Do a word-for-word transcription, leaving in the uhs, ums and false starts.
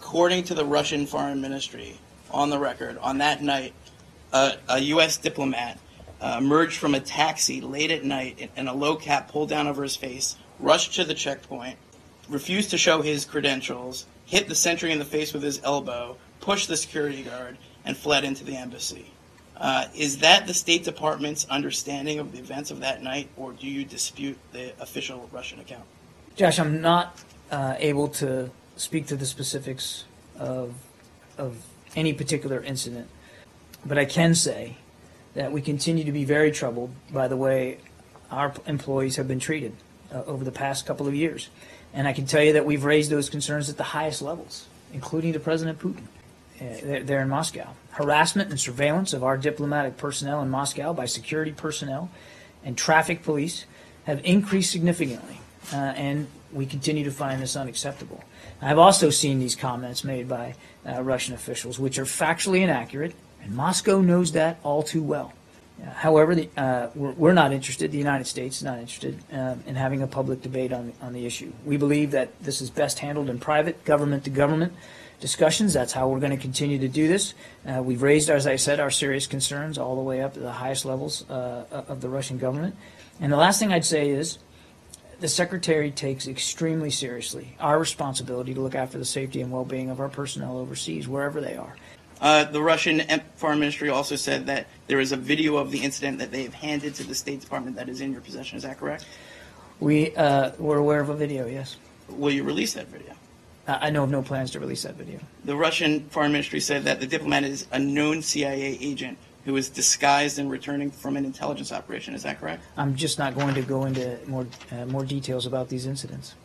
according to the Russian Foreign Ministry, on the record, on that night, uh, a U S diplomat uh, emerged from a taxi late at night and a low cap pulled down over his face, rushed to the checkpoint, refused to show his credentials, hit the sentry in the face with his elbow, pushed the security guard, and fled into the embassy. Uh, is that the State Department's understanding of the events of that night, or do you dispute the official Russian account? Josh, I'm not uh, able to speak to the specifics of, of any particular incident, but I can say that we continue to be very troubled by the way our employees have been treated uh, over the past couple of years. And I can tell you that we've raised those concerns at the highest levels, including to President Putin. Uh, there in Moscow. Harassment and surveillance of our diplomatic personnel in Moscow by security personnel and traffic police have increased significantly, uh, and we continue to find this unacceptable. I've also seen these comments made by uh, Russian officials, which are factually inaccurate, and Moscow knows that all too well. Uh, however, the, uh, we're, we're not interested, the United States is not interested uh, in having a public debate on, on the issue. We believe that this is best handled in private, government-to-government discussions. That's how we're going to continue to do this. Uh, we've raised, as I said, our serious concerns all the way up to the highest levels uh, of the Russian government. And the last thing I'd say is the Secretary takes extremely seriously our responsibility to look after the safety and well-being of our personnel overseas, wherever they are. Uh, the Russian Foreign Ministry also said that there is a video of the incident that they have handed to the State Department that is in your possession. Is that correct? We, uh, we're aware of a video, yes. Will you release that video? I know of no plans to release that video. The Russian Foreign Ministry said that the diplomat is a known C I A agent who is disguised and returning from an intelligence operation. Is that correct? I'm just not going to go into more uh, more details about these incidents.